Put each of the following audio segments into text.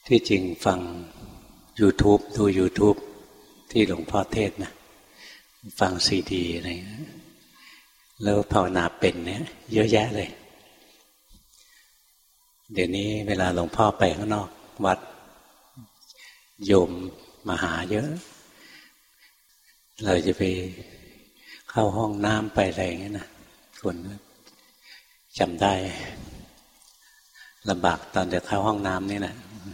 ที่จริงฟัง YouTube ดู YouTube ที่หลวงพ่อเทศนะฟังซีดีอะไรแล้วภาวนาเป็นเนี่ยเยอะแยะเลยเดี๋ยวนี้เวลาหลวงพ่อไปข้างนอกวัดโยมมาหาเยอะเราจะไปเข้าห้องน้ำไปอะไรอย่างเงี้ยนะคนจำได้ลำบากตอนจะเข้าห้องน้ำนี่นะ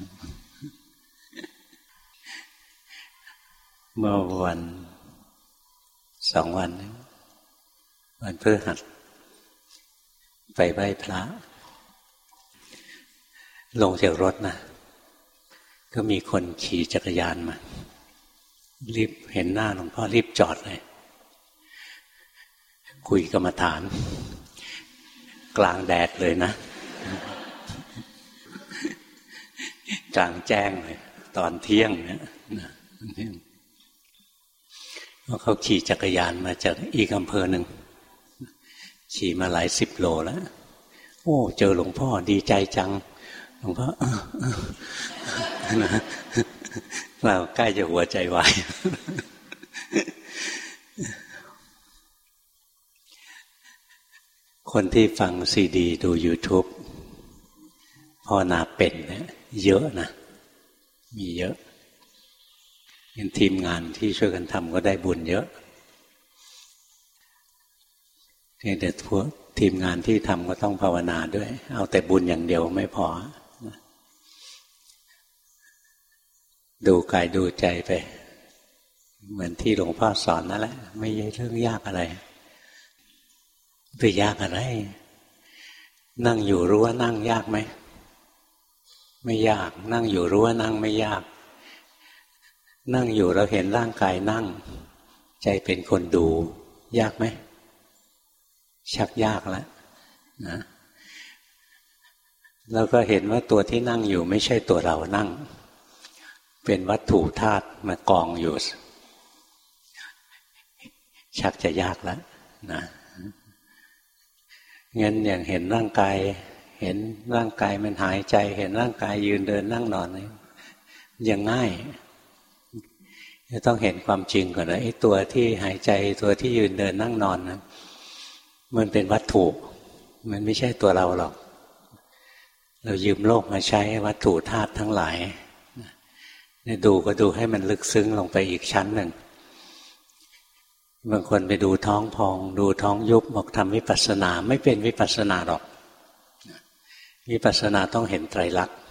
เมื่อวัน2 วันวันพฤหัสไปไหว้พระลงจากรถนะก็มีคนขี่จักรยานมารีบเห็นหน้าหลวงพ่อรีบจอดเลยคุยกรรมฐานกลางแดดเลยนะกลางแจ้งเลยตอนเที่ยงเนี่ยเขาขี่จักรยานมาจากอีกอำเภอหนึ่งขี่มาหลาย10 โลแล้วโอ้เจอหลวงพ่อดีใจจังหลวงพ่อเราใกล้จะหัวใจวายคนที่ฟังซีดีดู YouTube ภาวนาเป็นเนี่ยเยอะนะมีเยอะเป็นทีมงานที่ช่วยกันทำก็ได้บุญเยอะแต่พวกทีมงานที่ทำก็ต้องภาวนาด้วยเอาแต่บุญอย่างเดียวไม่พอดูกายดูใจไปเหมือนที่หลวงพ่อสอนนั่นแหละไม่ใช่เรื่องยากอะไรไปยากอะไรนั่งอยู่รู้ว่านั่งยากไหมไม่ยากนั่งอยู่รู้ว่านั่งไม่ยากนั่งอยู่เราเห็นร่างกายนั่งใจเป็นคนดูยากไหมชักยากแล้วนะแล้วก็เห็นว่าตัวที่นั่งอยู่ไม่ใช่ตัวเรานั่งเป็นวัตถุธาตุมากองอยู่ชักจะยากแล้วนะงั้นอย่างเห็นร่างกายเห็นร่างกายมันหายใจเห็นร่างกายยืนเดินนั่งนอนยังง่ายจะต้องเห็นความจริงก่อนนะไอ้ตัวที่หายใจตัวที่ยืนเดินนั่งนอนนะมันเป็นวัตถุมันไม่ใช่ตัวเราหรอกเรายืมโลกมาใช้วัตถุธาตุทั้งหลายเนี่ยดูก็ดูให้มันลึกซึ้งลงไปอีกชั้นหนึ่งบางคนไปดูท้องพองดูท้องยุบบอกทำวิปัสสนาไม่เป็นวิปัสสนาหรอกวิปัสสนาต้องเห็นไตรลักษณ์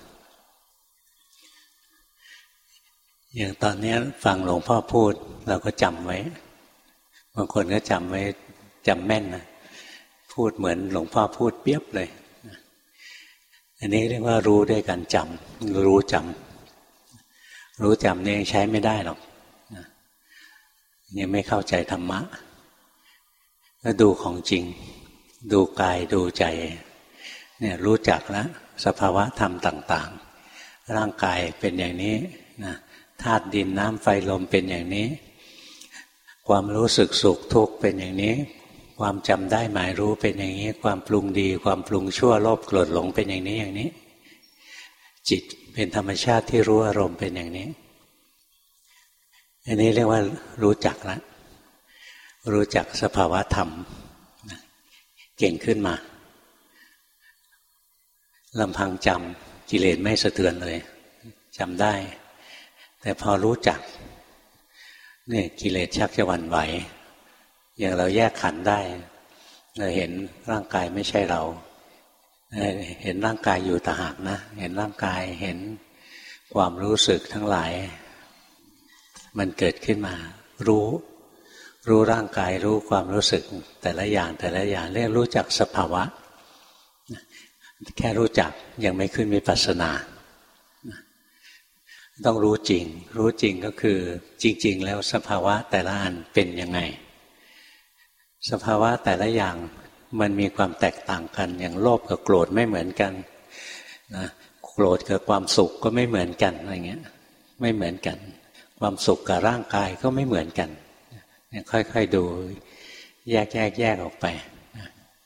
อย่างตอนนี้ฟังหลวงพ่อพูดเราก็จำไว้บางคนก็จำไว้จำแม่นนะพูดเหมือนหลวงพ่อพูดเปียบเลยอันนี้เรียกว่ารู้ด้วยการจำรู้จำนี่ยังใช้ไม่ได้หรอกยังไม่เข้าใจธรรมะก็ดูของจริงดูกายดูใจเนี่ยรู้จักแล้วสภาวะธรรมต่างๆร่างกายเป็นอย่างนี้นะธาตุดินน้ำไฟลมเป็นอย่างนี้ความรู้สึกสุขทุกข์เป็นอย่างนี้ความจำได้หมายรู้เป็นอย่างนี้ความปรุงดีความปรุงชั่วโลภโกรธหลงเป็นอย่างนี้อย่างนี้จิตเป็นธรรมชาติที่รู้อารมณ์เป็นอย่างนี้อันนี้เรียกว่ารู้จักแล้วรู้จักสภาวะธรรมเก่งขึ้นมาลำพังจำกิเลสไม่สะเทือนเลยจำได้แต่พอรู้จักเนี่ยกิเลสชักจะหวั่นไหวอย่างเราแยกขันธ์ได้เราเห็นร่างกายไม่ใช่เราเห็นร่างกายอยู่ต่างหากนะเห็นร่างกายเห็นความรู้สึกทั้งหลายมันเกิดขึ้นมารู้ร่างกายรู้ความรู้สึกแต่ละอย่างเรียกรู้จักสภาวะแค่รู้จักยังไม่ขึ้นวิปัสสนาต้องรู้จริงก็คือจริงๆแล้วสภาวะแต่ละอันเป็นยังไงสภาวะแต่ละอย่างมันมีความแตกต่างกันอย่างโลภกับโกรธไม่เหมือนกันนะโกรธกับความสุขก็ไม่เหมือนกันอะไรเงี้ยไม่เหมือนกันความสุขกับร่างกายก็ไม่เหมือนกันค่อยๆดูแยกออกไป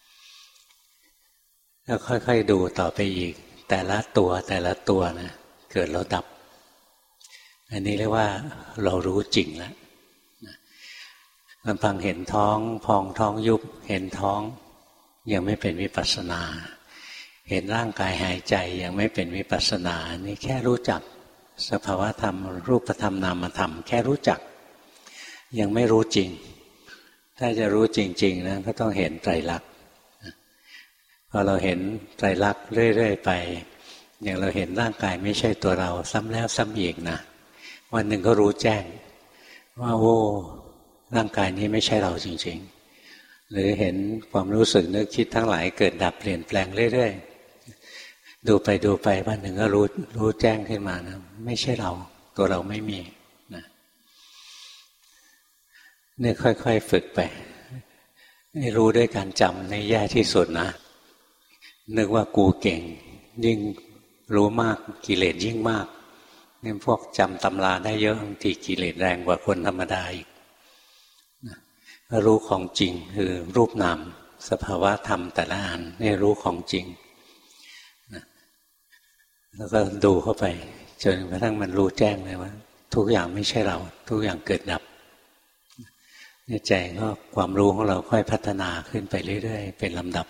แล้วค่อยๆดูต่อไปอีกแต่ละตัวนะเกิดแล้วดับอันนี้เรียกว่าเรารู้จริงแล้วลำพังเห็นท้องพองท้องยุบเห็นท้องยังไม่เป็นวิปัสสนาเห็นร่างกายหายใจยังไม่เป็นวิปัสสนานี่แค่รู้จักสภาวะธรรมรูปธรรมนามธรรมแค่รู้จักยังไม่รู้จริงถ้าจะรู้จริงๆนะก็ต้องเห็นไตรลักษณ์พอเราเห็นไตรลักษณ์เรื่อยๆไปอย่างเราเห็นร่างกายไม่ใช่ตัวเราซ้ำแล้วซ้ำอีกนะวันหนึ่งก็รู้แจ้งว่าโอ้ร่างกายนี้ไม่ใช่เราจริงๆหรือเห็นความรู้สึกนึกคิดทั้งหลายเกิดดับเปลี่ยนแปลงเรื่อยๆดูไปวันหนึ่งก็รู้แจ้งขึ้นมานะไม่ใช่เราตัวเราไม่มีนะเนี่ยค่อยๆฝึกไปให้รู้ด้วยการจำในแย่ที่สุดนะนึกว่ากูเก่งยิ่งรู้มากกิเลสยิ่งมากนี่พวกจำตำราได้เยอะบางทีกิเลสแรงกว่าคนธรรมดาอีกรู้ของจริงคือรูปนามสภาวะธรรมแต่ละอันนี่รู้ของจริงแล้วก็ดูเข้าไปจนกระทั่งมันรู้แจ้งเลยว่าทุกอย่างไม่ใช่เราทุกอย่างเกิดดับในใจก็ความรู้ของเราค่อยพัฒนาขึ้นไปเรื่อยๆเป็นลำดับ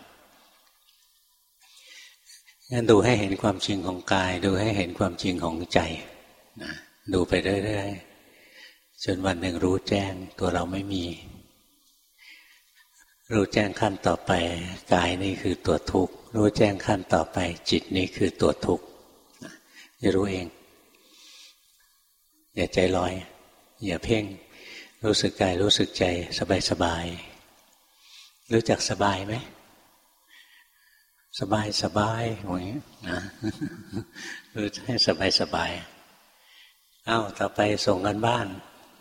งั้นดูให้เห็นความจริงของกายดูให้เห็นความจริงของใจนะดูไปเรื่อยๆจนวันหนึ่งรู้แจ้งตัวเราไม่มีรู้แจ้งขั้นต่อไปกายนี่คือตัวทุกข์รู้แจ้งขั้นต่อไปจิตนี่คือตัวทุกข์จะรู้เองอย่าใจลอยอย่าเพ่งรู้สึกกายรู้สึกใจสบายๆรู้จักสบายไหมสบายอย่างนี้นะรู้ให้สบายต่อไปส่งกันบ้าน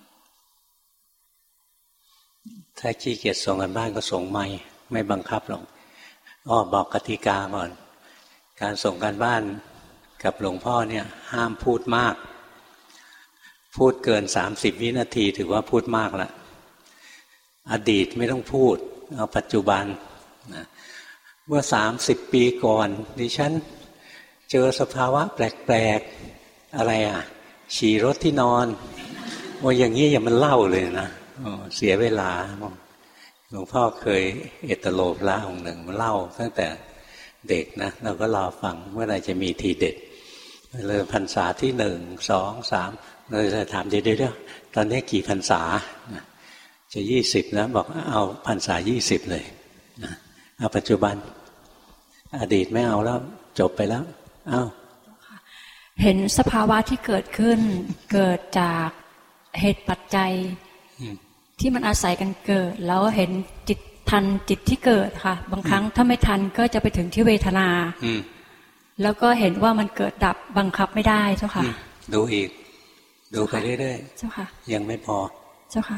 ถ้าขี้เกียจส่งกันบ้านก็ส่งไม่บังคับหรอกบอกกติกาก่อนการส่งกันบ้านกับหลวงพ่อเนี่ยห้ามพูดมากพูดเกิน30 วินาทีถือว่าพูดมากละอดีตไม่ต้องพูดเอาปัจจุบันนะเมื่อ30 ปีก่อนดิฉันเจอสภาวะแปลกๆอะไรฉี่รถที่นอนอย่างนี้อย่ามันเล่าเลยนะเสียเวลาหลวงพ่อเคยเอตโลพระองค์หนึ่งมาเล่าตั้งแต่เด็กนะเราก็รอฟังเมื่อไหร่จะมีทีเด็ดเลยพรรษาที่1 2 3เราจะถามเดี๋ยวตอนนี้กี่พรรษาจะ20แล้วบอกเอาพรรษา20เลยเอาปัจจุบันอดีตไม่เอาแล้วจบไปแล้วเห็นสภาวะที่เกิดขึ้นเกิดจากเหตุปัจจัยที่มันอาศัยกันเกิดแล้วเห็นจิตทันจิตที่เกิดค่ะบางครั้งถ้าไม่ทันก็จะไปถึงที่เวทนาแล้วก็เห็นว่ามันเกิดดับบังคับไม่ได้เจ้าค่ะดูอีกดูไปเรื่อยๆเจ้าค่ะยังไม่พอเจ้าค่ะ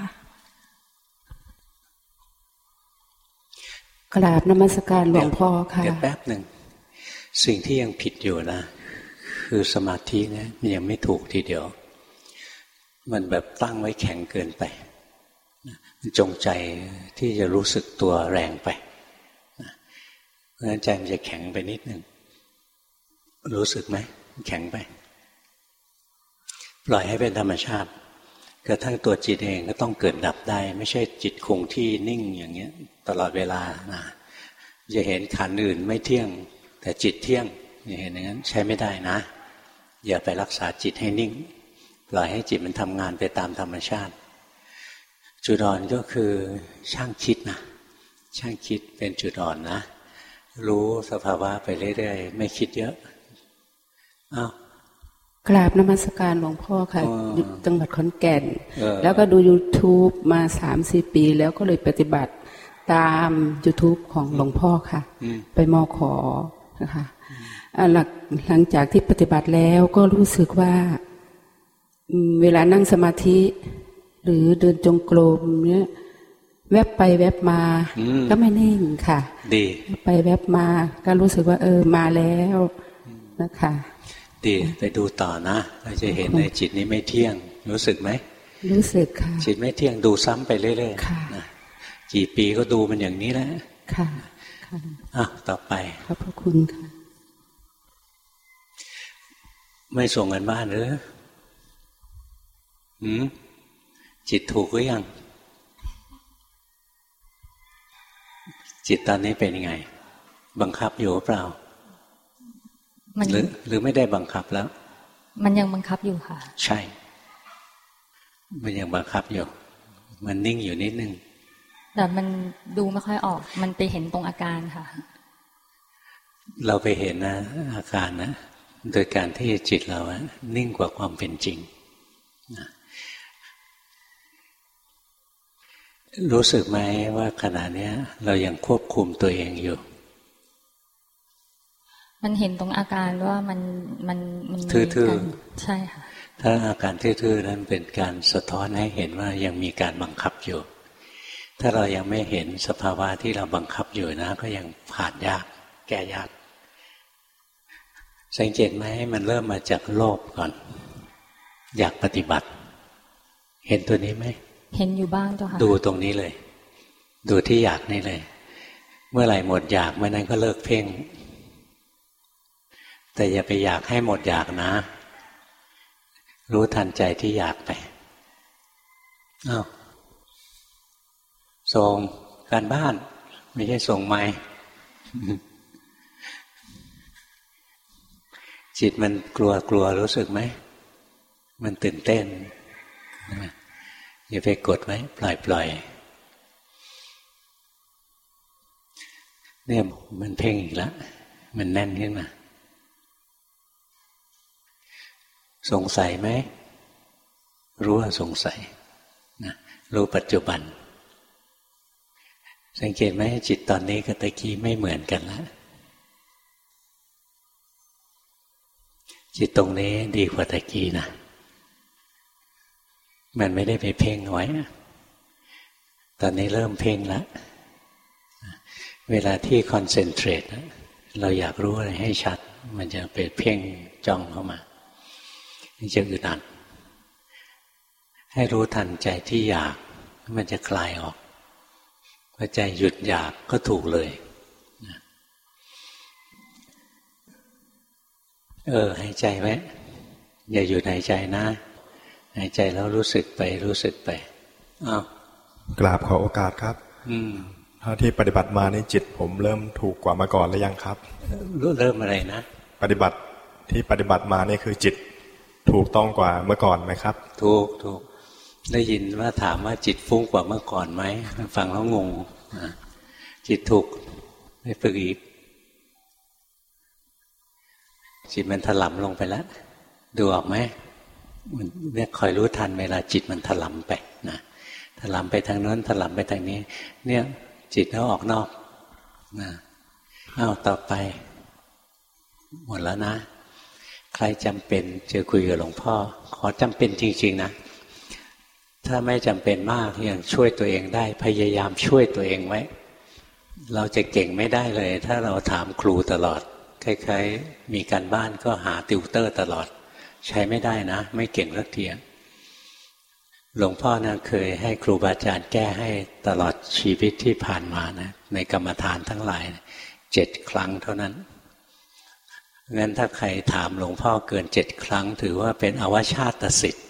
กราบนมัสการหลวงพ่อค่ะเดี๋ยวแป๊บหนึ่งสิ่งที่ยังผิดอยู่นะคือสมาธิเนี่ยมันยังไม่ถูกทีเดียวมันแบบตั้งไว้แข็งเกินไปมันจงใจที่จะรู้สึกตัวแรงไปเพราะฉะนั้นใจมันจะแข็งไปนิดนึงรู้สึกไหมแข็งไปปล่อยให้เป็นธรรมชาติกระทั่งตัวจิตเองก็ต้องเกิดดับได้ไม่ใช่จิตคงที่นิ่งอย่างเงี้ยตลอดเวลานะจะเห็นขันธ์อื่นไม่เที่ยงแต่จิตเที่ยงอย่าเห็นอย่างนั้นใช้ไม่ได้นะอย่าไปรักษาจิตให้นิ่งปล่อยให้จิตมันทำงานไปตามธรรมชาติจุดอ่อนก็คือช่างคิดนะช่างคิดเป็นจุดอ่อนนะรู้สภาวะไปเรื่อยๆไม่คิดเยอะกราบนมัสการหลวงพ่อค่ะอยู่จังหวัดขอนแก่นแล้วก็ดู YouTube มา 3-4 ปีแล้วก็เลยปฏิบัติตาม YouTube ของหลวงพ่อค่ะไปมข.นะคะหลังจากที่ปฏิบัติแล้วก็รู้สึกว่าเวลานั่งสมาธิหรือเดินจงกรมเนี่ยแวบไปแวบมาก็ไม่นิ่งค่ะดีไปแวบมาก็รู้สึกว่ามาแล้วนะคะดีไปดูต่อนะเราจะเห็นในจิตนี้ไม่เที่ยงรู้สึกไหมรู้สึกค่ะจิตไม่เที่ยงดูซ้ำไปเรื่อยๆนะกี่ปีก็ดูมันอย่างนี้แหละค่ะต่อไปขอบพระคุณค่ะไม่ส่งกันบ้านหรือจิตถูกหรือยังจิตตอนนี้เป็นยังไงบังคับอยู่เปล่าหรือไม่ได้บังคับแล้วมันยังบังคับอยู่ค่ะใช่มันยังบังคับอยู่มันนิ่งอยู่นิดนึงแต่มันดูไม่ค่อยออกมันไปเห็นตรงอาการค่ะเราไปเห็นนะอาการนะโดยการที่จิตเรานิ่งกว่าความเป็นจริงรู้สึกไหมว่าขณะนี้เรายังควบคุมตัวเองอยู่มันเห็นตรงอาการว่ามันทื่อๆใช่ค่ะถ้าอาการทื่อๆนั้นเป็นการสะท้อนให้เห็นว่ายังมีการบังคับอยู่ถ้าเรายังไม่เห็นสภาวะที่เราบังคับอยู่นะก็ยังผ่านยากแก้ยากสังเกตไหมมันเริ่มมาจากโลภก่อนอยากปฏิบัติเห็นตัวนี้ไหมเห็นอยู่บ้างเจ้าค่ะดูตรงนี้เลยดูที่อยากนี่เลยเมื่อไหร่หมดอยากเมื่อนั้นก็เลิกเพ่งแต่อย่าไปอยากให้หมดอยากนะรู้ทันใจที่อยากไปอ้าวส่งการบ้านไม่ใช่ส่งไมค์จิตมันกลัวรู้สึกไหมมันตื่นเต้นอย่าไปกดไว้ปล่อยเนี่ยมันเพ่งอีกแล้วมันแน่นขึ้นมาสงสัยไหมรู้ว่าสงสัยนะรู้ปัจจุบันสังเกตไหมจิตตอนนี้กับตะกี้ไม่เหมือนกันแล้วจิตตรงนี้ดีกว่าตะกี้นะมันไม่ได้ไปเพ่งไว้ตอนนี้เริ่มเพ่งแล้วเวลาที่คอนเซนเทรตเราอยากรู้อะไรให้ชัดมันจะไปเพ่งจ้องเข้ามามันจะอึดอัดให้รู้ทันใจที่อยากมันจะคลายออกพอใจหยุดอยากก็ถูกเลยหายใจไว้อย่าหยุดหายใจนะหายใจแล้วรู้สึกไปอ้าวกราบขอโอกาสครับเท่าที่ปฏิบัติมาในจิตผมเริ่มถูกกว่าเมื่อก่อนหรือยังครับเริ่มอะไรนะปฏิบัติมานี่คือจิตถูกต้องกว่าเมื่อก่อนไหมครับถูกได้ยินว่าถามว่าจิตฟุ้งกว่าเมื่อก่อนไหมฟังแล้วงงจิตถูกไม่ฝึกอีกจิตมันถลำลงไปแล้วดูออกไหมมันเนี่ยคอยรู้ทันเวลาจิตมันถลำไปนะถลำไปทางโน้นถลำไปทางนี้เนี่ยจิตเขาออกนอกนะต่อไปหมดแล้วนะใครจำเป็นจะคุยกับหลวงพ่อขอจำเป็นจริงๆนะถ้าไม่จำเป็นมากยังช่วยตัวเองได้พยายามช่วยตัวเองไว้เราจะเก่งไม่ได้เลยถ้าเราถามครูตลอดคล้ายๆมีการบ้านก็หาติวเตอร์ตลอดใช้ไม่ได้นะไม่เก่งสักทีหลวงพ่อนะเคยให้ครูบาอาจารย์แก้ให้ตลอดชีวิตที่ผ่านมานะในกรรมฐานทั้งหลาย7 ครั้งเท่านั้นงั้นถ้าใครถามหลวงพ่อเกิน7 ครั้งถือว่าเป็นอวชาตสิทธิ์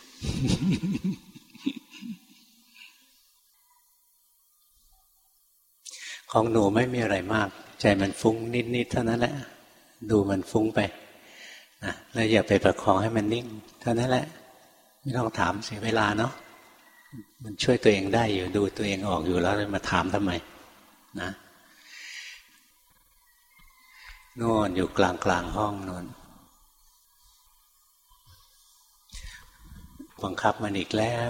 ของหนูไม่มีอะไรมากใจมันฟุ้งนิดๆเท่านั้นแหละดูมันฟุ้งไปนะแล้วอย่าไปประคองให้มันนิ่งเท่านั้นแหละไม่ต้องถามเสียเวลาเนาะมันช่วยตัวเองได้อยู่ดูตัวเองออกอยู่แล้วมาถามทำไมนะโน่นอยู่กลางห้องโน่นบังคับมันอีกแล้ว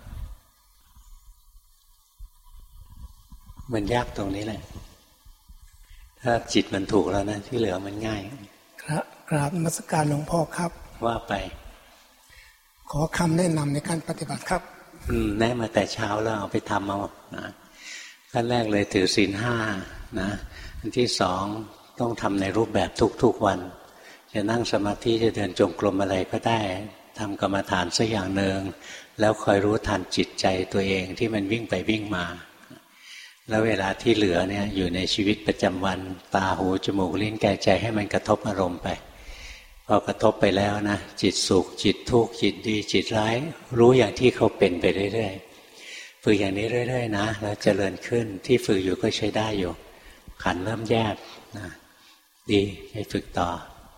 มันยากตรงนี้แหละถ้าจิตมันถูกแล้วนะที่เหลือมันง่ายกราบนมัสการหลวงพ่อครับว่าไปขอคำแนะนำในการปฏิบัติครับแนะมาแต่เช้าแล้วเอาไปทำเอานะขั้นแรกเลยถือศีล 5นะอันที่ 2ต้องทำในรูปแบบทุกๆวันจะนั่งสมาธิจะเดินจงกรมอะไรก็ได้ทำกรรมฐานสักอย่างหนึ่งแล้วคอยรู้ทันจิตใจตัวเองที่มันวิ่งไปวิ่งมาแล้วเวลาที่เหลือเนี่ยอยู่ในชีวิตประจำวันตาหูจมูกลิ้นกายใจให้มันกระทบอารมณ์ไปพอกระทบไปแล้วนะจิตสุขจิตทุกข์จิตดีจิตร้ายรู้อย่างที่เขาเป็นไปเรื่อยๆฝึกอย่างนี้เรื่อยๆนะแล้วเจริญขึ้นที่ฝึกอยู่ก็ใช้ได้อยู่ขันธ์เริ่มแยกนะดีให้ฝึกต่อ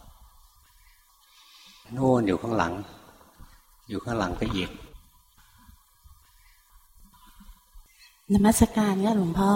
นู่นอยู่ข้างหลังไปอีกนมัสการค่ะหลวงพ่อ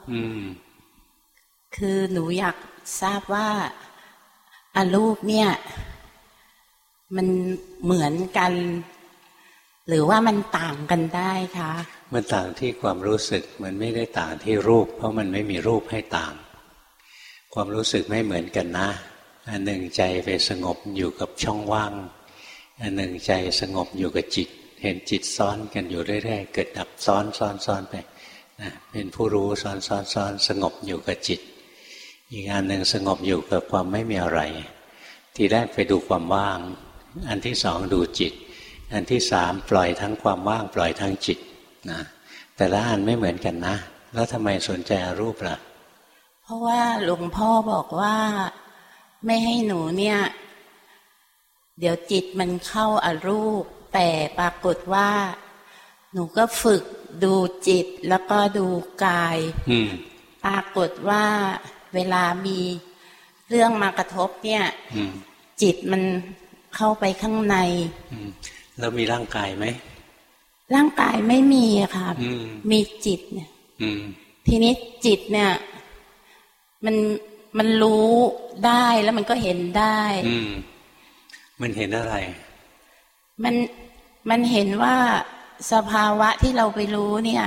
คือหนูอยากทราบว่ารูปเนี่ยมันเหมือนกันหรือว่ามันต่างกันได้คะมันต่างที่ความรู้สึกมันไม่ได้ต่างที่รูปเพราะมันไม่มีรูปให้ต่างความรู้สึกไม่เหมือนกันนะอันหนึ่งใจไปสงบอยู่กับช่องว่างอันหนึ่งใจสงบอยู่กับจิตเห็นจิตซ้อนกันอยู่เรื่อยๆเกิดดับซ้อนไปนะเป็นผู้รู้ซ้อนสงบอยู่กับจิตอีกอันหนึ่งสงบอยู่กับความไม่มีอะไรทีแรกไปดูความว่างอันที่สองดูจิตอันที่สามปล่อยทั้งความว่างปล่อยทั้งจิตนะแต่ละอันไม่เหมือนกันนะแล้วทำไมสนใจอรูปล่ะเพราะว่าหลวงพ่อบอกว่าไม่ให้หนูเนี่ยเดี๋ยวจิตมันเข้าอรูปแต่ปรากฏว่าหนูก็ฝึกดูจิตแล้วก็ดูกายปรากฏว่าเวลามีเรื่องมากระทบเนี่ยจิตมันเข้าไปข้างในแล้วมีร่างกายไหมร่างกายไม่มีค่ะมีจิตเนี่ยทีนี้จิตเนี่ยมันรู้ได้แล้วมันก็เห็นได้มันเห็นอะไรมันเห็นว่าสภาวะที่เราไปรู้เนี่ย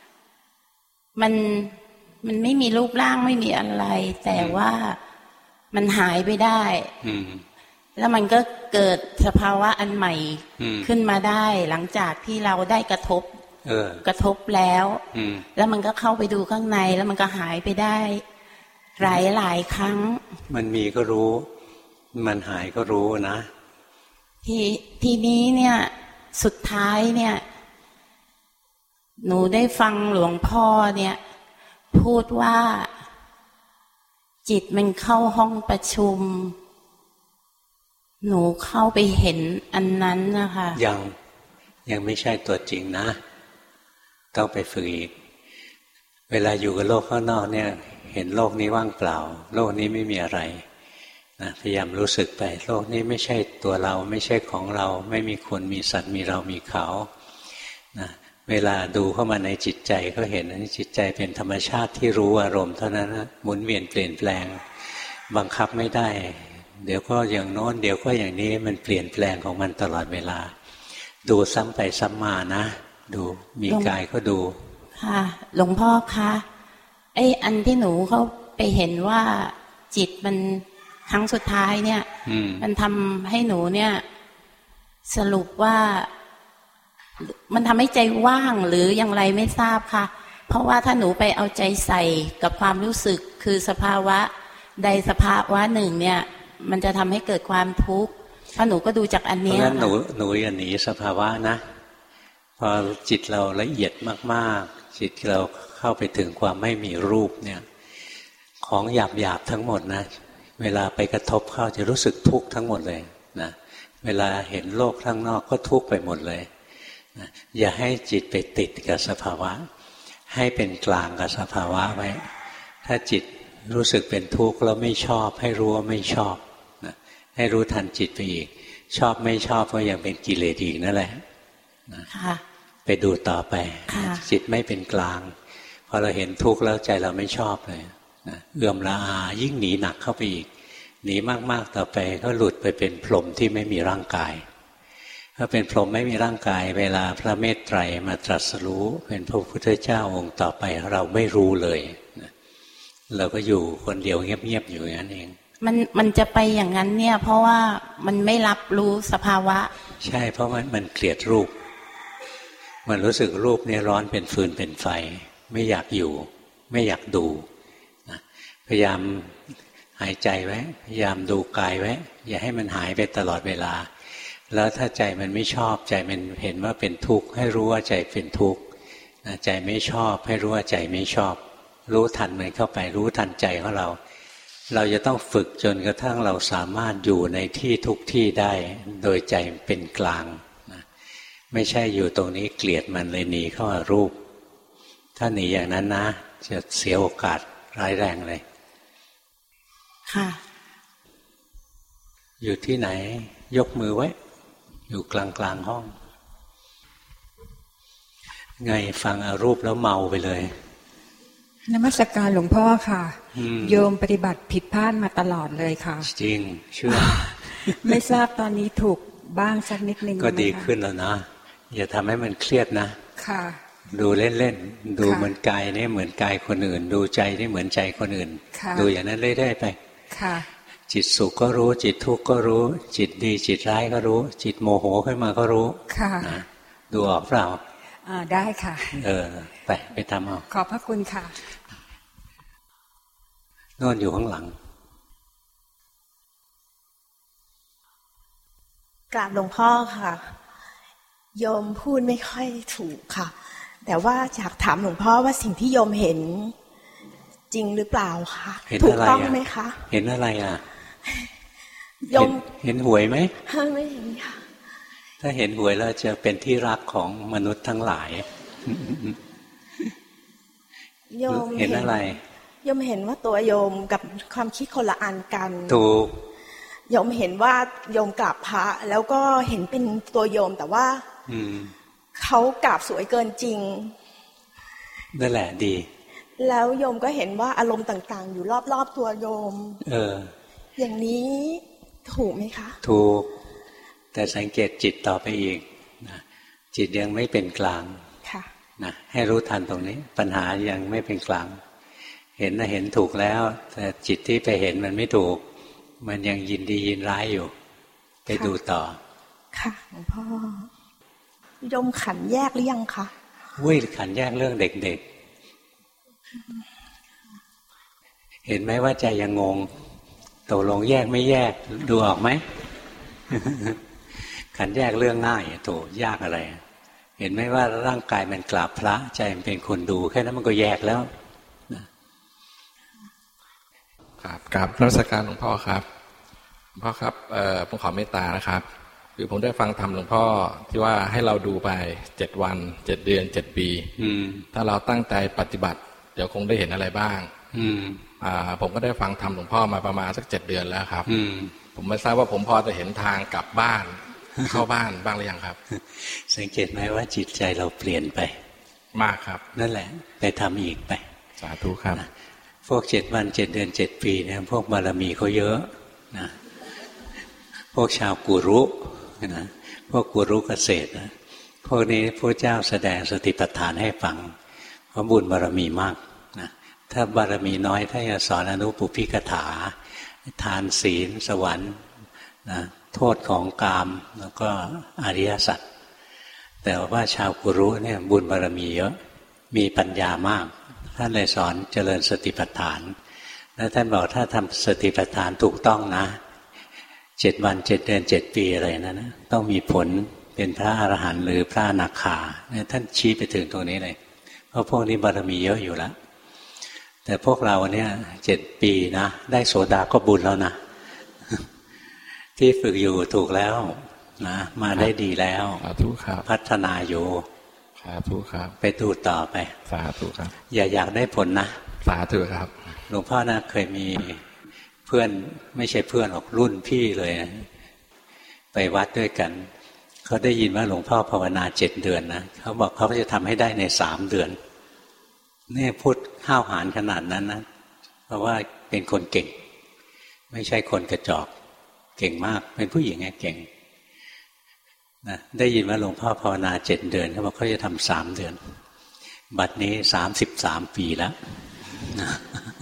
มันไม่มีรูปร่างไม่มีอะไรแต่ว่ามันหายไปได้แล้วมันก็เกิดสภาวะอันใหม่ขึ้นมาได้หลังจากที่เราได้กระทบแล้วแล้วมันก็เข้าไปดูข้างในแล้วมันก็หายไปได้หลายครั้งมันมีก็รู้มันหายก็รู้นะทีนี้เนี่ยสุดท้ายเนี่ยหนูได้ฟังหลวงพ่อเนี่ยพูดว่าจิตมันเข้าห้องประชุมหนูเข้าไปเห็นอันนั้นนะคะยังไม่ใช่ตัวจริงนะต้องไปฝึกอีกเวลาอยู่กับโลกข้างนอกเนี่ยเห็นโลกนี้ว่างเปล่าโลกนี้ไม่มีอะไรนะพยายามรู้สึกไปโลกนี้ไม่ใช่ตัวเราไม่ใช่ของเราไม่มีคนมีสัตว์มีเรามีเขานะเวลาดูเข้ามาในจิตใจก็เห็นว่าจิตใจเป็นธรรมชาติที่รู้อารมณ์เท่านั้นนะหมุนเวียนเปลี่ยนแปลงบังคับไม่ได้เดี๋ยวก็อย่างโน้นเดี๋ยวก็อย่างนี้มันเปลี่ยนแปลงของมันตลอดเวลาดูซ้ำไปซ้ำมานะดูมีกายก็ดูค่ะหลวงพ่อคะอันที่หนูเขาไปเห็นว่าจิตมันครั้งสุดท้ายเนี่ยมันทำให้หนูเนี่ยสรุปว่ามันทำให้ใจว่างหรืออย่างไรไม่ทราบค่ะเพราะว่าถ้าหนูไปเอาใจใส่กับความรู้สึกคือสภาวะใดสภาวะหนึ่งเนี่ยมันจะทำให้เกิดความทุกข์ถ้าหนูก็ดูจากอันนี้เพราะฉะนั้นหนูอย่าหนีสภาวะนะพอจิตเราละเอียดมากๆจิตเราเข้าไปถึงความไม่มีรูปเนี่ยของหยาบๆทั้งหมดนะเวลาไปกระทบเข้าจะรู้สึกทุกข์ทั้งหมดเลยนะเวลาเห็นโลกข้างนอกก็ทุกข์ไปหมดเลยนะอย่าให้จิตไปติดกับสภาวะให้เป็นกลางกับสภาวะไว้ถ้าจิตรู้สึกเป็นทุกข์แล้วไม่ชอบให้รู้ว่าไม่ชอบนะให้รู้ทันจิตไปอีกชอบไม่ชอบก็ยังเป็นกิเลสอีกนั่นแหละนะไปดูต่อไปจิตไม่เป็นกลางพอเราเห็นทุกข์แล้วใจเราไม่ชอบเลยนะเอื้อมละอายิ่งหนีหนักเข้าไปอีกหนีมากๆต่อไปก็หลุดไปเป็นพรหมที่ไม่มีร่างกายถ้าเป็นพรหมไม่มีร่างกายเวลาพระเมตไตรมาตรัสรู้เป็นพระพุทธเจ้าองค์ต่อไปเราไม่รู้เลยนะเราก็อยู่คนเดียวเงียบๆอยู่อย่างนั้นเองมันจะไปอย่างนั้นเนี่ยเพราะว่ามันไม่รับรู้สภาวะใช่เพราะมันเกลียดรูปมันรู้สึกรูปนี้ร้อนเป็นฟืนเป็นไฟไม่อยากอยู่ไม่อยากดูนะพยายามหายใจไว้พยายามดูกายไว้อย่าให้มันหายไปตลอดเวลาแล้วถ้าใจมันไม่ชอบใจมันเห็นว่าเป็นทุกข์ให้รู้ว่าใจเป็นทุกข์ใจไม่ชอบให้รู้ว่าใจไม่ชอบรู้ทันมันเข้าไปรู้ทันใจของเราเราจะต้องฝึกจนกระทั่งเราสามารถอยู่ในที่ทุกที่ได้โดยใจเป็นกลางนะไม่ใช่อยู่ตรงนี้เกลียดมันเลยหนีเข้ามารูปถ้าหนีอย่างนั้นนะจะเสียโอกาสร้ายแรงเลยค่ะอยู่ที่ไหนยกมือไว้อยู่กลางห้องไงฟังอารูปแล้วเมาไปเลยนมัสการหลวงพ่อค่ะโยมปฏิบัติผิดพลาดมาตลอดเลยค่ะจริงเชื่อไม่ทราบตอนนี้ถูกบ้างสักนิดนึงก็ดีขึ้นแล้วนะอย่าทำให้มันเครียดนะค่ะดูเล่นๆดูเหมือนกายนี่เหมือนกายคนอื่นดูใจนี่เหมือนใจคนอื่นดูอย่างนั้นเรื่อยๆไปค่ะจิตสุขก็รู้จิตทุกข์ก็รู้จิตดีจิตร้ายก็รู้จิตโมโหขึ้นมาก็รู้ค่ะดูออกเปล่าได้ค่ะไปทำเอาขอบพระคุณค่ะนอนอยู่ข้างหลังกราบหลวงพ่อค่ะโยมพูดไม่ค่อยถูกค่ะแต่ว่าอยากถามหลวงพ่อว่าสิ่งที่โยมเห็นจริงหรือเปล่าคะถูกต้องไหมคะเห็นอะไรโยมเห็นหวยไหมไม่เห็นค่ะถ้าเห็นหวยแล้วจะเป็นที่รักของมนุษย์ทั้งหลายโยมเห็นอะไรโยมเห็นว่าตัวโยมกับความคิดคนละอันกันถูกโยมเห็นว่าโยมกราบพระแล้วก็เห็นเป็นตัวโยมแต่ว่าเขากราบสวยเกินจริงนั่นแหละดีแล้วโยมก็เห็นว่าอารมณ์ต่างๆอยู่รอบๆตัวโยมอย่างนี้ถูกไหมคะถูกแต่สังเกตจิตต่อไปอีกนะจิตยังไม่เป็นกลางนะให้รู้ทันตรงนี้ปัญหายังไม่เป็นกลางเห็นนะเห็นถูกแล้วแต่จิตที่ไปเห็นมันไม่ถูกมันยังยินดียินร้ายอยู่ไปดูต่อค่ะหลวงพ่อโยมขันแยกหรือยังคะขันแยกเรื่องเด็กๆเห็นไหมว่าใจยังงงตกลงแยกไม่แยกดูออกไหม ขันแยกเรื่องง่ายโถยากอะไรเห็นไหมว่าร่างกายมันกราบพระใจมันเป็นคนดูแค่นั้นมันก็แยกแล้วครับกราบนมัสการหลวงพ่อครับหลวงพ่อครับผมขอเมตตานะครับคือผมได้ฟังธรรมหลวงพ่อที่ว่าให้เราดูไป7 วัน 7 เดือน 7 ปีถ้าเราตั้งใจปฏิบัติเดี๋ยวคงได้เห็นอะไรบ้างผมก็ได้ฟังธรรมหลวงพ่อมาประมาณสัก7 เดือนแล้วครับผมไม่ทราบว่าผมพอจะเห็นทางกลับบ้านเข้าบ้านบ้างหรือยังครับสังเกตไหมว่าจิตใจเราเปลี่ยนไปมากครับนั่นแหละไปทำอีกไปสาธุครับพวก7 วัน 7 เดือน 7 ปีเนี่ยพวกบารมีเขาเยอะนะพวกชาวกุรุนะพวกกุรุเกษตรนะพวกนี้พระเจ้าแสดงสติปัฏฐานให้ฟังเพราะบุญบารมีมากนะถ้าบารมีน้อยถ้าจะสอนอนุปุพพิกถาทานศีลสวรรค์นะโทษของกามแล้วก็อริยสัจแต่ว่าชาวกุรุเนี่ยบุญบารมีเยอะมีปัญญามากท่านเลยสอนเจริญสติปัฏฐานแล้วท่านบอกถ้าทำสติปัฏฐานถูกต้องนะ7 วัน 7 เดือน 7 ปีอะไรนั้นนะต้องมีผลเป็นพระอรหันต์หรือพระอนาคาเนี่ยท่านชี้ไปถึงตรงนี้เลยเพราะพวกนี้บารมีเยอะอยู่แล้วแต่พวกเราเนี่ย7 ปีนะได้โสดาก็บุญแล้วนะที่ฝึกอยู่ถูกแล้วนะมาได้ดีแล้วสาธุครับพัฒนาอยู่สาธุครับไปดูต่อไปสาธุครับอย่าอยากได้ผลนะสาธุครับหลวงพ่อนะเคยมีเพื่อนไม่ใช่เพื่อนหรอกรุ่นพี่เลยไปวัดด้วยกันเขาได้ยินว่าหลวงพ่อภาวนา7 เดือนนะเขาบอกเขาจะทำให้ได้ใน3 เดือนนี่พูดห้าวหาญขนาดนั้นนะเพราะว่าเป็นคนเก่งไม่ใช่คนกระจอกเก่งมากเป็นผู้หญิงไงเก่งนะได้ยินว่าหลวงพ่อภาวนา7 เดือนเขาบอกเขาจะทำ3 เดือนบัดนี้33 ปีแล้วนะ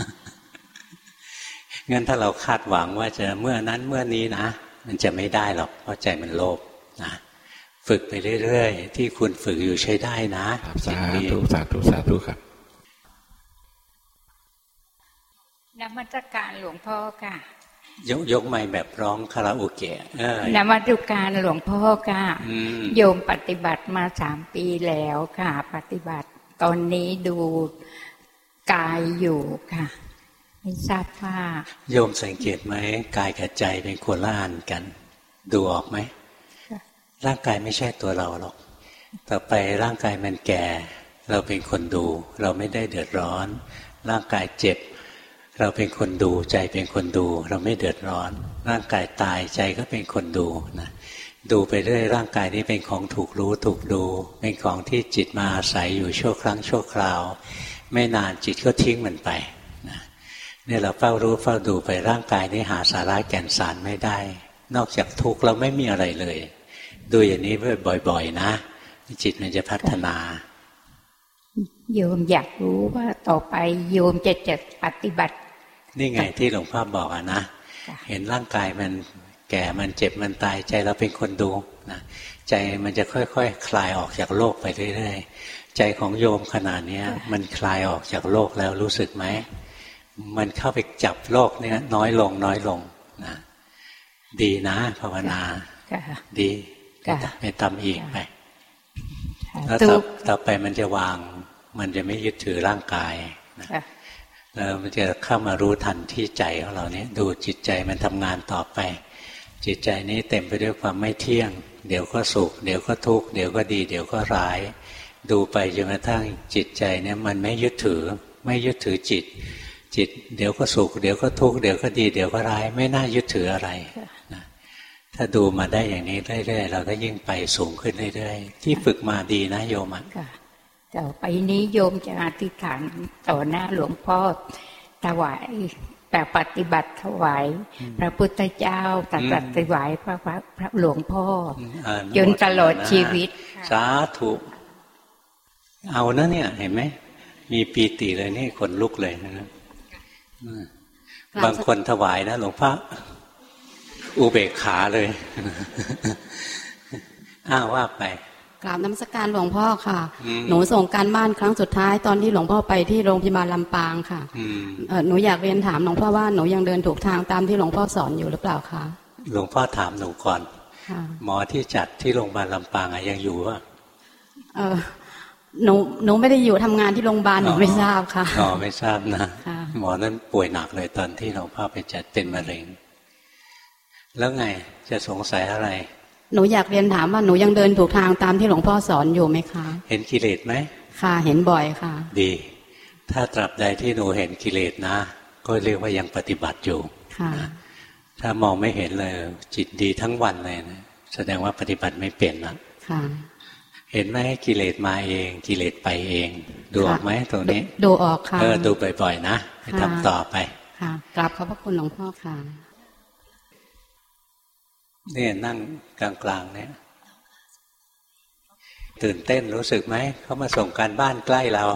งั้นถ้าเราคาดหวังว่าจะเมื่อนั้นเมื่อนี้นะมันจะไม่ได้หรอกเพราะใจมันโลภนะฝึกไปเรื่อยๆที่คุณฝึกอยู่ใช้ได้นะสาธุสาธุสาธุครับนมัสการหลวงพ่อค่ะยกไมค์แบบร้องคาราโอเกะนมัสการหลวงพ่อค่ะโยมปฏิบัติมา3 ปีแล้วค่ะปฏิบัติตอนนี้ดูกายอยู่ค่ะไม่ทราบว่าโยมสังเกตไหมกายกับใจเป็นคนละอันกันดูออกไหมร่างกายไม่ใช่ตัวเราหรอกต่อไปร่างกายมันแก่เราเป็นคนดูเราไม่ได้เดือดร้อนร่างกายเจ็บเราเป็นคนดูใจเป็นคนดูเราไม่เดือดร้อนร่างกายตายใจก็เป็นคนดูนะดูไปเรื่อยร่างกายนี้เป็นของถูกรู้ถูกดูเป็นของที่จิตมาอาศัยอยู่ชั่วครั้งชั่วคราวไม่นานจิตก็ทิ้งมันไปนะเนี่ยเราเฝ้ารู้เฝ้าดูไปร่างกายนี้หาสาระแก่นสารไม่ได้นอกจากทุกข์เราไม่มีอะไรเลยดูอย่างนี้บ่อยๆนะจิตมันจะพัฒนาโยมอยากรู้ว่าต่อไปโยมจะปฏิบัตินี่ไงที่หลวงพ่อบอกนะเห็นร่างกายมันแก่มันเจ็บมันตายใจเราเป็นคนดูนะใจมันจะค่อยๆ คลายออกจากโลกไปเรื่อยๆใจของโยมขนาดนี้มันคลายออกจากโลกแล้วรู้สึกไหมมันเข้าไปจับโลกเนี่ยน้อยลงน้อยลงนะดีนะภาวนาดีไปทำอีกไปแล้วต่อไปมันจะวางมันจะไม่ยึดถือร่างกายนะแล้วมันจะเข้ามารู้ทันที่ใจของเราเนี่ยดูจิตใจมันทำงานต่อไปจิตใจนี้เต็มไปด้วยความไม่เที่ยงเดี๋ยวก็สุขเดี๋ยวก็ทุกข์เดี๋ยวก็ดีเดี๋ยวก็ร้ายดูไปจนกระทั่งจิตใจเนี่ยมันไม่ยึดถือจิตเดี๋ยวก็สุขเดี๋ยวก็ทุกข์เดี๋ยวก็ดีเดี๋ยวก็ร้ายไม่น่ายึดถืออะไรนะถ้าดูมาได้อย่างนี้เรื่อยๆเราก็ยิ่งไปสูงขึ้นเรื่อยๆที่ฝึกมาดีนะโยมต่อไปนี้โยมจะอธิษฐานต่อหน้าหลวงพ่อถวายแต่ปฏิบัติถวายพระพุทธเจ้าแต่ถวายพระหลวงพ่อจนตลอดชีวิตสาธุเอานะเนี่ยเห็นไหมมีปีติเลยนี่ขนลุกเลยนะบางคนถวายนะหลวงพ่ออุเบกขาเลยว่าไปกราบนมัสการหลวงพ่อค่ะหนูส่งการบ้านครั้งสุดท้ายตอนที่หลวงพ่อไปที่โรงพยาบาลลำปางค่ะหนูอยากเรียนถามหลวงพ่อว่าหนูยังเดินถูกทางตามที่หลวงพ่อสอนอยู่หรือเปล่าคะหลวงพ่อถามหนูก่อนหมอที่จัดที่โรงพยาบาลลำปางยังอยู่ป่ะหนูไม่ได้อยู่ทำงานที่โรงพยาบาลหนูไม่ทราบค่ะไม่ทราบนะหมอนั้นป่วยหนักเลยตอนที่หลวงพ่อไปจัดเป็นมะเร็งแล้วไงจะสงสัยอะไรหนูอยากเรียนถามว่าหนูยังเดินถูกทางตามที่หลวงพ่อสอนอยู่ไหมคะเห็นกิเลสไหมค่ะเห็นบ่อยค่ะดีถ้าตราบใดที่หนูเห็นกิเลสนะก็เรียกว่ายังปฏิบัติอยู่ค่ะถ้ามองไม่เห็นเลยจิตดีทั้งวันเลยนะแสดงว่าปฏิบัติไม่เป็นนะค่ะเห็นไหมกิเลสมาเองกิเลสไปเองดูออกไหมตรงนี้ดูออกค่ะดูบ่อยๆนะไปทำต่อไปค่ะกราบขอบพระคุณหลวงพ่อค่ะเนี่ยนั่งกลางๆเนี่ยตื่นเต้นรู้สึกไหมเขามาส่งการบ้านใกล้เรา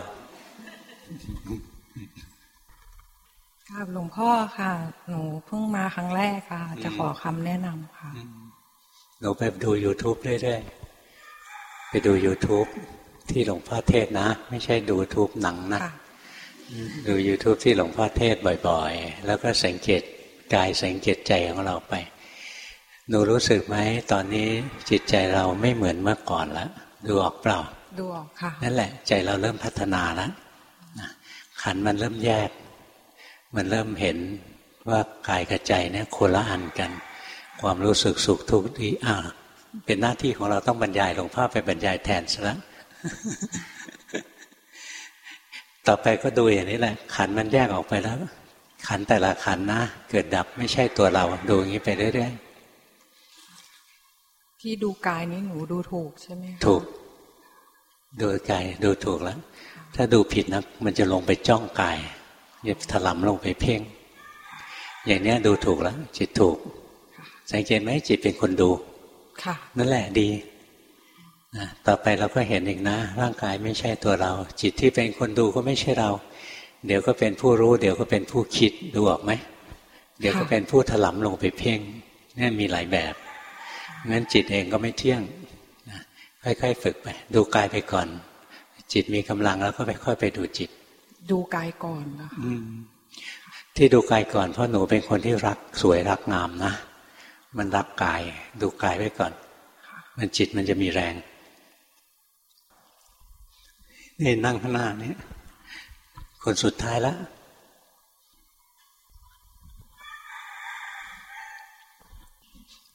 ครับหลวงพ่อค่ะหนูเพิ่งมาครั้งแรกค่ะจะขอคำแนะนำค่ะหนูไปดู YouTube เรื่อยๆไปดู YouTube ที่หลวงพ่อเทศนะไม่ใช่ดู YouTube หนังนะดู YouTube ที่หลวงพ่อเทศบ่อยๆแล้วก็สังเกตกายสังเกตใจของเราไปหนูรู้สึกไหมตอนนี้จิตใจเราไม่เหมือนเมื่อก่อนแล้วดูออกเปล่าดูออกค่ะนั่นแหละใจเราเริ่มพัฒนาแล้วขันธ์มันเริ่มแยกมันเริ่มเห็นว่ากายกับใจเนี่ยคนละอันกันความรู้สึกสุขทุกข์ดีเป็นหน้าที่ของเราต้องบรรยายหลวงพ่อไปบรรยายแทนซะแล้ว ต่อไปก็ดูอย่างนี้แหละขันธ์มันแยกออกไปแล้วขันธ์แต่ละขันธ์นะเกิดดับไม่ใช่ตัวเราดูอย่างนี้ไปเรื่อยๆที่ดูกายนี้หนูดูถูกใช่ไหมคะถูกดูกายดูถูกแล้วถ้าดูผิดนะมันจะลงไปจ้องกายจะถลำลงไปเพ่งอย่างนี้ดูถูกแล้วจิตถูกสังเกตไหมจิตเป็นคนดูนั่นแหละดีนะต่อไปเราก็เห็นอีกนะร่างกายไม่ใช่ตัวเราจิตที่เป็นคนดูก็ไม่ใช่เราเดี๋ยวก็เป็นผู้รู้เดี๋ยวก็เป็นผู้คิดดูออกไหมเดี๋ยวก็เป็นผู้ถลำลงไปเพ่งนี่มีหลายแบบงั้นจิตเองก็ไม่เที่ยงค่อยๆฝึกไปดูกายไปก่อนจิตมีกำลังแล้วก็ค่อยไปดูจิตดูกายก่อนนะคะที่ดูกายก่อนเพราะหนูเป็นคนที่รักสวยรักงามนะมันรักกายดูกายไว้ก่อนมันจิตมันจะมีแรงนี่นั่งข้างหน้านี้คนสุดท้ายแล้ว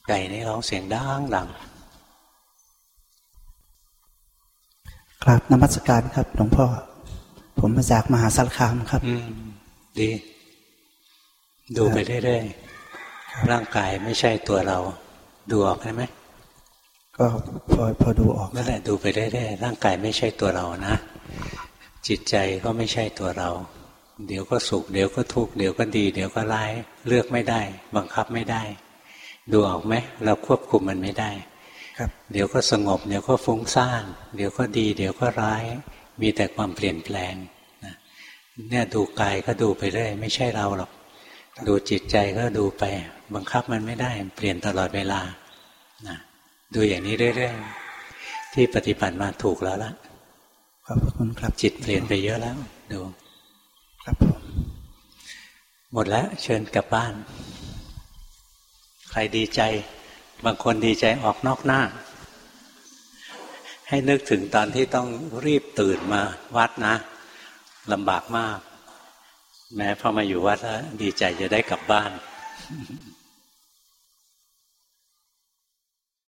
ไก่นี่ร้องเสียงดังครับนมัสการครับหลวงพ่อผมมาจากมหาสารคามครับดีดูไปเรื่อยๆร่างกายไม่ใช่ตัวเราดูออกใช่ไหมก็พอดูออกนั่นแหละดูไปเรื่อยๆร่างกายไม่ใช่ตัวเรานะจิตใจก็ไม่ใช่ตัวเราเดี๋ยวก็สุขเดี๋ยวก็ทุกข์เดี๋ยวก็ดีเดี๋ยวก็ร้ายเลือกไม่ได้บังคับไม่ได้ดูออกไหมเราควบคุมมันไม่ได้ครับเดี๋ยวก็สงบเดี๋ยวก็ฟุ้งซ่านเดี๋ยวก็ดีเดี๋ยวก็ร้ายมีแต่ความเปลี่ยนแปลงเนี่ยดูกายก็ดูไปเรื่อยไม่ใช่เราหรอกดูจิตใจก็ดูไปบังคับมันไม่ได้เปลี่ยนตลอดเวลานะดูอย่างนี้เรื่อยๆที่ปฏิบัติมาถูกแล้วล่ะขอบคุณครับจิตเปลี่ยนไปเยอะแล้วดูครับผมหมดแล้วเชิญกลับบ้านใครดีใจบางคนดีใจออกนอกหน้าให้นึกถึงตอนที่ต้องรีบตื่นมาวัดนะลำบากมากแม้พอมาอยู่วัดแล้วดีใจจะได้กลับบ้าน